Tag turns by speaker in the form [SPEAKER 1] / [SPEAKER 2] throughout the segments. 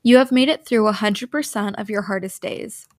[SPEAKER 1] You have made it through 100% of your hardest days.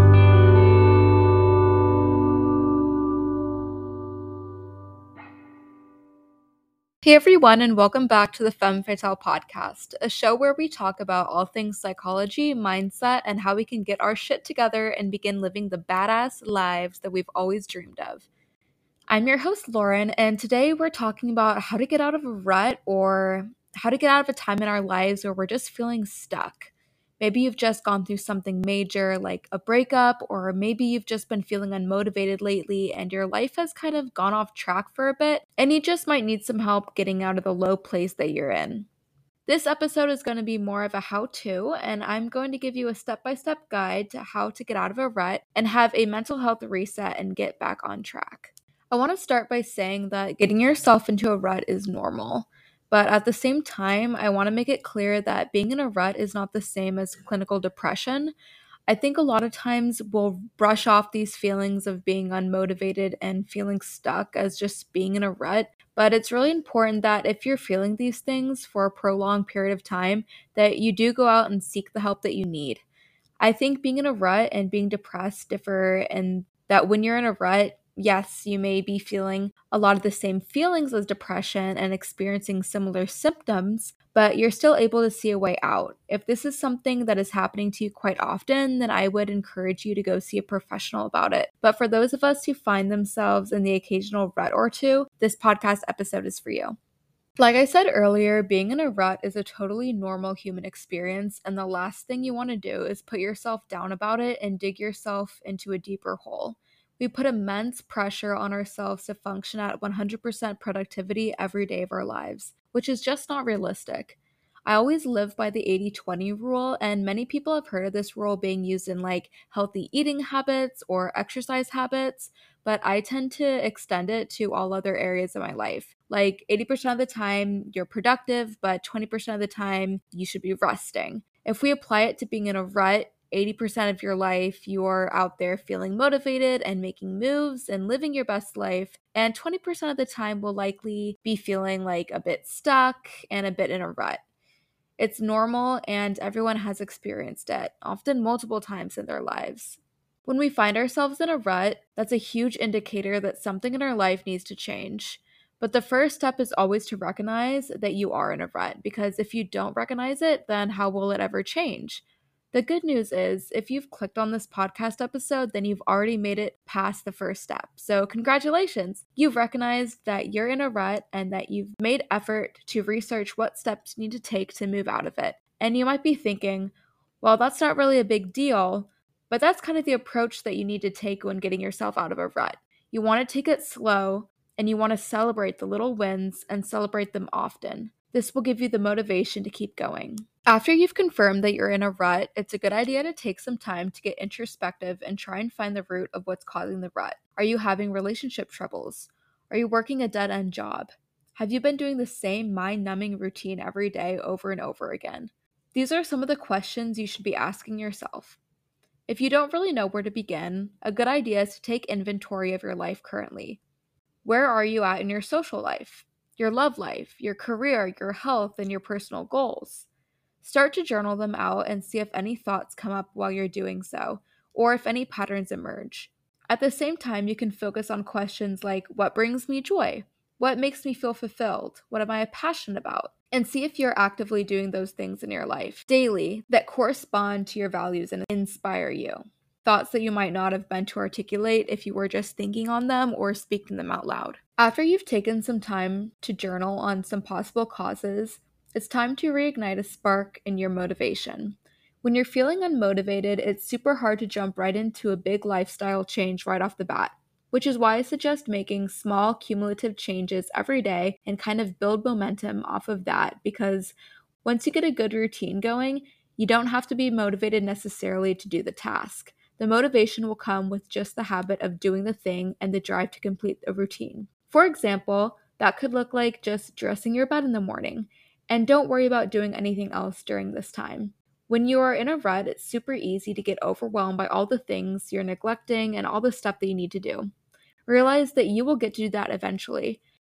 [SPEAKER 1] Hey everyone, and welcome back to the Femme Fatale podcast, a show where we talk about all things psychology, mindset, and how we can get our shit together and begin living the badass lives that we've always dreamed of. I'm your host, Lauren, and today we're talking about how to get out of a rut or how to get out of a time in our lives where we're just feeling stuck. Maybe you've just gone through something major like a breakup, or maybe you've just been feeling unmotivated lately and your life has kind of gone off track for a bit, and you just might need some help getting out of the low place that you're in. This episode is going to be more of a how-to, and I'm going to give you a step-by-step guide to how to get out of a rut and have a mental health reset and get back on track. I want to start by saying that getting yourself into a rut is normal, but at the same time, I want to make it clear that being in a rut is not the same as clinical depression. I think a lot of times we'll brush off these feelings of being unmotivated and feeling stuck as just being in a rut, but it's really important that if you're feeling these things for a prolonged period of time, that you do go out and seek the help that you need. I think being in a rut and being depressed differ, and that when you're in a rut, yes, you may be feeling a lot of the same feelings as depression and experiencing similar symptoms, but you're still able to see a way out. If this is something that is happening to you quite often, then I would encourage you to go see a professional about it. But for those of us who find themselves in the occasional rut or two, this podcast episode is for you. Like I said earlier, being in a rut is a totally normal human experience, and the last thing you want to do is put yourself down about it and dig yourself into a deeper hole. We put immense pressure on ourselves to function at 100% productivity every day of our lives, which is just not realistic. I always live by the 80-20 rule, and many people have heard of this rule being used in like healthy eating habits or exercise habits, but I tend to extend it to all other areas of my life. Like 80% of the time, you're productive, but 20% of the time, you should be resting. If we apply it to being in a rut, 80% of your life, you're out there feeling motivated and making moves and living your best life. And 20% of the time will likely be feeling like a bit stuck and a bit in a rut. It's normal, and everyone has experienced it, often multiple times in their lives. When we find ourselves in a rut, that's a huge indicator that something in our life needs to change. But the first step is always to recognize that you are in a rut, because if you don't recognize it, then how will it ever change? The good news is, if you've clicked on this podcast episode, then you've already made it past the first step. So congratulations! You've recognized that you're in a rut and that you've made effort to research what steps you need to take to move out of it. And you might be thinking, well, that's not really a big deal, but that's kind of the approach that you need to take when getting yourself out of a rut. You want to take it slow, and you want to celebrate the little wins and celebrate them often. This will give you the motivation to keep going. After you've confirmed that you're in a rut, it's a good idea to take some time to get introspective and try and find the root of what's causing the rut. Are you having relationship troubles? Are you working a dead-end job? Have you been doing the same mind-numbing routine every day over and over again? These are some of the questions you should be asking yourself. If you don't really know where to begin, a good idea is to take inventory of your life currently. Where are you at in your social life, your love life, your career, your health, and your personal goals? Start to journal them out and see if any thoughts come up while you're doing so, or if any patterns emerge. At the same time, you can focus on questions like, what brings me joy? What makes me feel fulfilled? What am I passionate about? And see if you're actively doing those things in your life daily that correspond to your values and inspire you. Thoughts that you might not have been to articulate if you were just thinking on them or speaking them out loud. After you've taken some time to journal on some possible causes, it's time to reignite a spark in your motivation. When you're feeling unmotivated, it's super hard to jump right into a big lifestyle change right off the bat, which is why I suggest making small cumulative changes every day and kind of build momentum off of that, because once you get a good routine going, you don't have to be motivated necessarily to do the task. The motivation will come with just the habit of doing the thing and the drive to complete the routine. For example, that could look like just dressing your bed in the morning. And don't worry about doing anything else during this time. When you are in a rut, it's super easy to get overwhelmed by all the things you're neglecting and all the stuff that you need to do. Realize that you will get to do that eventually.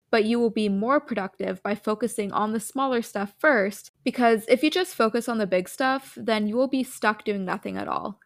[SPEAKER 1] but you will be more productive by focusing on the smaller stuff first, because if you just focus on the big stuff, then you will be stuck doing nothing at all.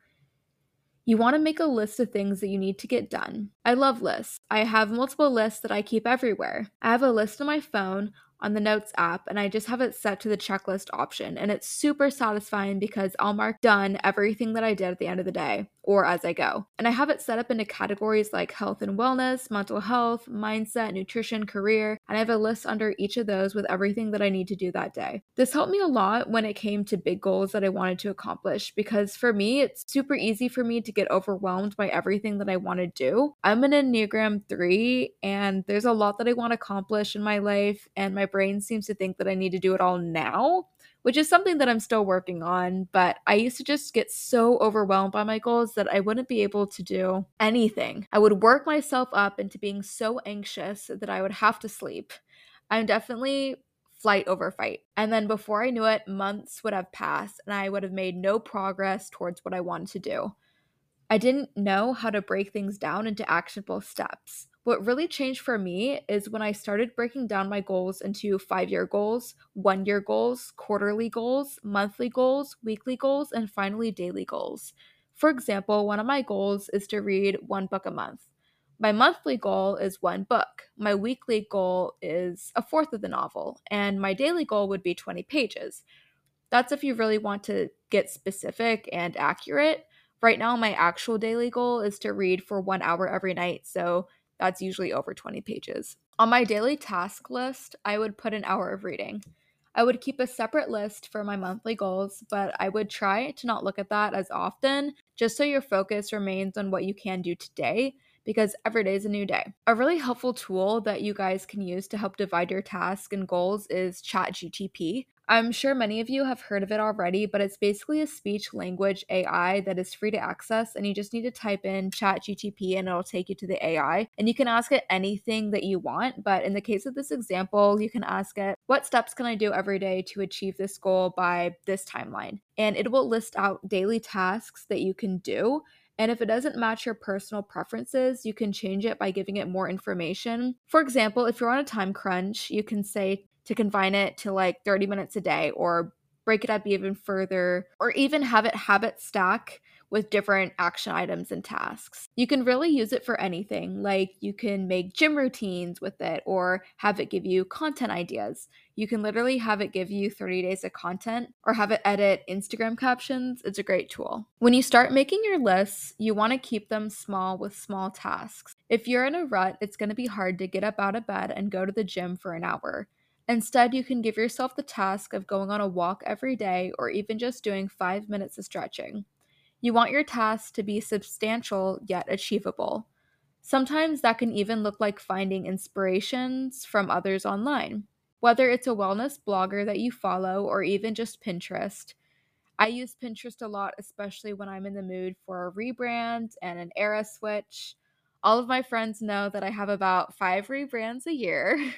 [SPEAKER 1] You want to make a list of things that you need to get done. I love lists. I have multiple lists that I keep everywhere. I have a list on my phone on the Notes app, and I just have it set to the checklist option. And it's super satisfying because I'll mark done everything that I did at the end of the day or as I go. And I have it set up into categories like health and wellness, mental health, mindset, nutrition, career, and I have a list under each of those with everything that I need to do that day. This helped me a lot when it came to big goals that I wanted to accomplish, because for me, it's super easy for me to get overwhelmed by everything that I want to do. I'm an Enneagram 3, and there's a lot that I want to accomplish in my life, and my brain seems to think that I need to do it all now, which is something that I'm still working on. But I used to just get so overwhelmed by my goals that I wouldn't be able to do anything. I would work myself up into being so anxious that I would have to sleep. I'm definitely flight over fight. And then before I knew it, months would have passed and I would have made no progress towards what I wanted to do. I didn't know how to break things down into actionable steps. What really changed for me is when I started breaking down my goals into 5-year goals, 1-year goals, quarterly goals, monthly goals, weekly goals, and finally daily goals. For example, one of my goals is to read 1 book a month. My monthly goal is 1 book. My weekly goal is a fourth of the novel, and my daily goal would be 20 pages. That's if you really want to get specific and accurate. Right now, my actual daily goal is to read for 1 hour every night, so that's usually over 20 pages. On my daily task list, I would put an hour of reading. I would keep a separate list for my monthly goals, but I would try to not look at that as often, just so your focus remains on what you can do today, because every day is a new day. A really helpful tool that you guys can use to help divide your tasks and goals is ChatGTP. I'm sure many of you have heard of it already, but it's basically a speech language AI that is free to access, and you just need to type in ChatGTP and it'll take you to the AI. And you can ask it anything that you want, but in the case of this example, you can ask it, what steps can I do every day to achieve this goal by this timeline? And it will list out daily tasks that you can do. And if it doesn't match your personal preferences, you can change it by giving it more information. For example, if you're on a time crunch, you can say to confine it to like 30 minutes a day, or break it up even further, or even have it habit stack with different action items and tasks. You can really use it for anything, like you can make gym routines with it or have it give you content ideas. You can literally have it give you 30 days of content or have it edit Instagram captions. It's a great tool. When you start making your lists, you want to keep them small with small tasks. If you're in a rut, it's going to be hard to get up out of bed and go to the gym for an hour. Instead, you can give yourself the task of going on a walk every day or even just doing 5 minutes of stretching. You want your task to be substantial yet achievable. Sometimes that can even look like finding inspirations from others online. Whether it's a wellness blogger that you follow or even just Pinterest. I use Pinterest a lot, especially when I'm in the mood for a rebrand and an era switch. All of my friends know that I have about 5 rebrands a year.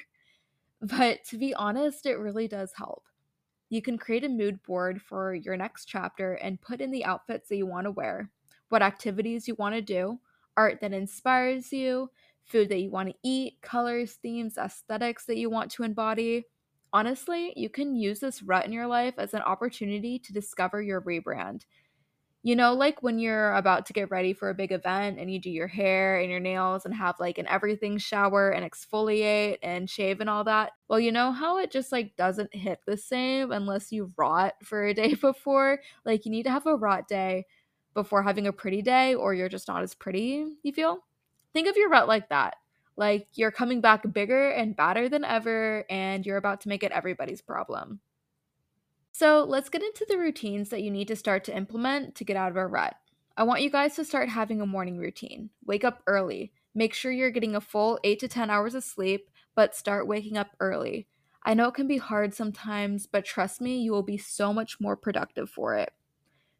[SPEAKER 1] But to be honest, it really does help. You can create a mood board for your next chapter and put in the outfits that you want to wear, what activities you want to do, art that inspires you, food that you want to eat, colors, themes, aesthetics that you want to embody. Honestly, you can use this rut in your life as an opportunity to discover your rebrand. You know, like when you're about to get ready for a big event and you do your hair and your nails and have like an everything shower and exfoliate and shave and all that. Well, you know how it just like doesn't hit the same unless you rot for a day before? Like you need to have a rot day before having a pretty day, or you're just not as pretty, you feel? Think of your rut like that. Like you're coming back bigger and badder than ever and you're about to make it everybody's problem. So let's get into the routines that you need to start to implement to get out of a rut. I want you guys to start having a morning routine. Wake up early. Make sure you're getting a full 8 to 10 hours of sleep, but start waking up early. I know it can be hard sometimes, but trust me, you will be so much more productive for it.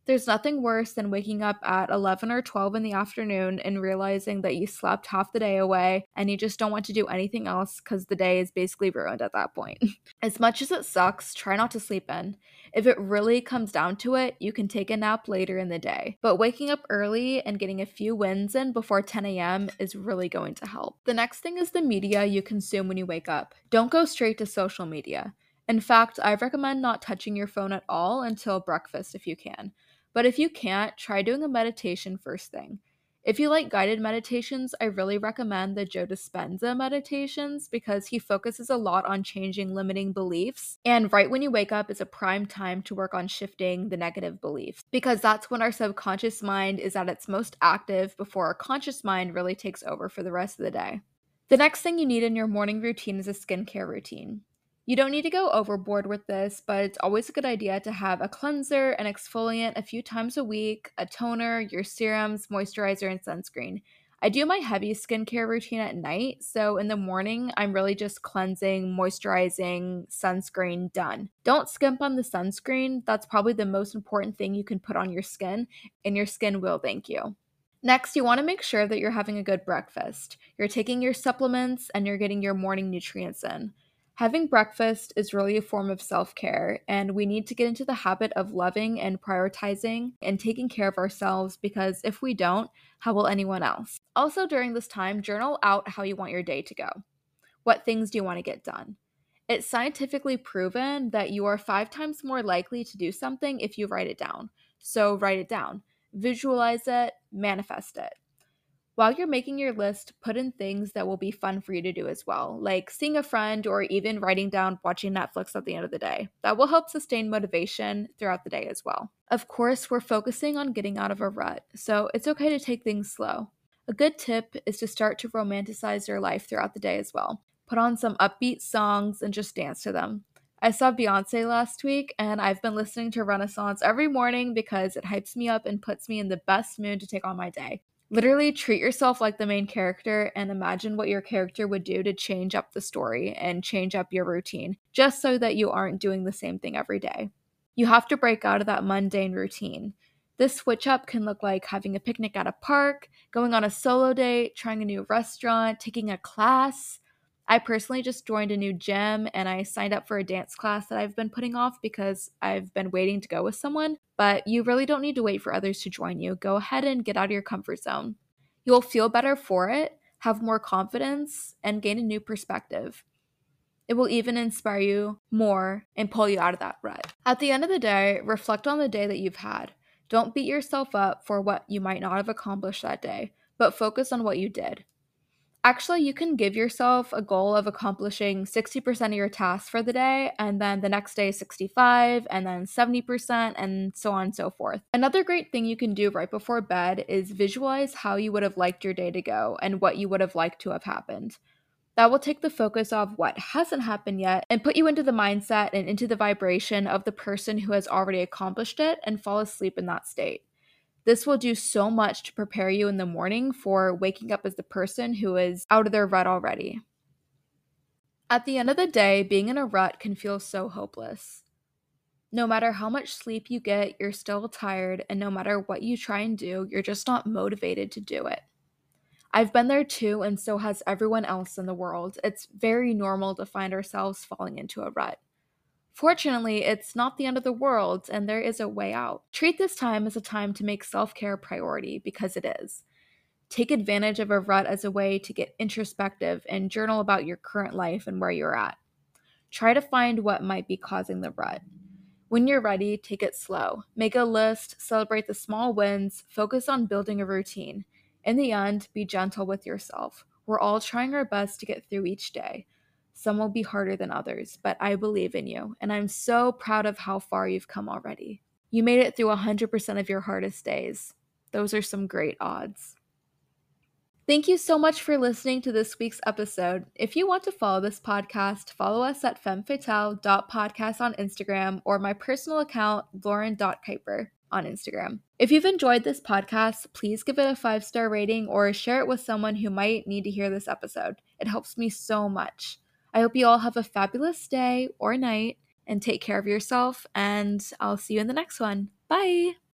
[SPEAKER 1] There's nothing worse than waking up at 11 or 12 in the afternoon and realizing that you slept half the day away and you just don't want to do anything else because the day is basically ruined at that point. As much as it sucks, try not to sleep in. If it really comes down to it, you can take a nap later in the day. But waking up early and getting a few wins in before 10 a.m. is really going to help. The next thing is the media you consume when you wake up. Don't go straight to social media. In fact, I recommend not touching your phone at all until breakfast if you can. But if you can't, try doing a meditation first thing. If you like guided meditations, I really recommend the Joe Dispenza meditations because he focuses a lot on changing limiting beliefs. And right when you wake up is a prime time to work on shifting the negative beliefs because that's when our subconscious mind is at its most active before our conscious mind really takes over for the rest of the day. The next thing you need in your morning routine is a skincare routine. You don't need to go overboard with this, but it's always a good idea to have a cleanser, an exfoliant a few times a week, a toner, your serums, moisturizer, and sunscreen. I do my heavy skincare routine at night, so in the morning, I'm really just cleansing, moisturizing, sunscreen, done. Don't skimp on the sunscreen. That's probably the most important thing you can put on your skin, and your skin will thank you. Next, you want to make sure that you're having a good breakfast. You're taking your supplements and you're getting your morning nutrients in. Having breakfast is really a form of self care, and we need to get into the habit of loving and prioritizing and taking care of ourselves because if we don't, how will anyone else? Also, during this time, journal out how you want your day to go. What things do you want to get done? It's scientifically proven that you are 5 times more likely to do something if you write it down. So, write it down, visualize it, manifest it. While you're making your list, put in things that will be fun for you to do as well, like seeing a friend or even writing down watching Netflix at the end of the day. That will help sustain motivation throughout the day as well. Of course, we're focusing on getting out of a rut, so it's okay to take things slow. A good tip is to start to romanticize your life throughout the day as well. Put on some upbeat songs and just dance to them. I saw Beyonce last week, and I've been listening to Renaissance every morning because it hypes me up and puts me in the best mood to take on my day. Literally treat yourself like the main character and imagine what your character would do to change up the story and change up your routine, just so that you aren't doing the same thing every day. You have to break out of that mundane routine. This switch up can look like having a picnic at a park, going on a solo date, trying a new restaurant, taking a class. I personally just joined a new gym and I signed up for a dance class that I've been putting off because I've been waiting to go with someone, but you really don't need to wait for others to join you. Go ahead and get out of your comfort zone. You'll feel better for it, have more confidence, and gain a new perspective. It will even inspire you more and pull you out of that rut. At the end of the day, reflect on the day that you've had. Don't beat yourself up for what you might not have accomplished that day, but focus on what you did. Actually, you can give yourself a goal of accomplishing 60% of your tasks for the day, and then the next day 65, and then 70%, and so on and so forth. Another great thing you can do right before bed is visualize how you would have liked your day to go and what you would have liked to have happened. That will take the focus off what hasn't happened yet and put you into the mindset and into the vibration of the person who has already accomplished it and fall asleep in that state. This will do so much to prepare you in the morning for waking up as the person who is out of their rut already. At the end of the day, being in a rut can feel so hopeless. No matter how much sleep you get, you're still tired, and no matter what you try and do, you're just not motivated to do it. I've been there too, and so has everyone else in the world. It's very normal to find ourselves falling into a rut. Fortunately, it's not the end of the world, and there is a way out. Treat this time as a time to make self care a priority because it is. Take advantage of a rut as a way to get introspective and journal about your current life and where you're at. Try to find what might be causing the rut. When you're ready, take it slow. Make a list, celebrate the small wins, focus on building a routine. In the end, be gentle with yourself. We're all trying our best to get through each day. Some will be harder than others, but I believe in you, and I'm so proud of how far you've come already. You made it through 100% of your hardest days. Those are some great odds. Thank you so much for listening to this week's episode. If you want to follow this podcast, follow us at femmefatale.podcast on Instagram or my personal account, lauren.kuiper, on Instagram. If you've enjoyed this podcast, please give it a 5-star rating or share it with someone who might need to hear this episode. It helps me so much. I hope you all have a fabulous day or night and take care of yourself, and I'll see you in the next one. Bye!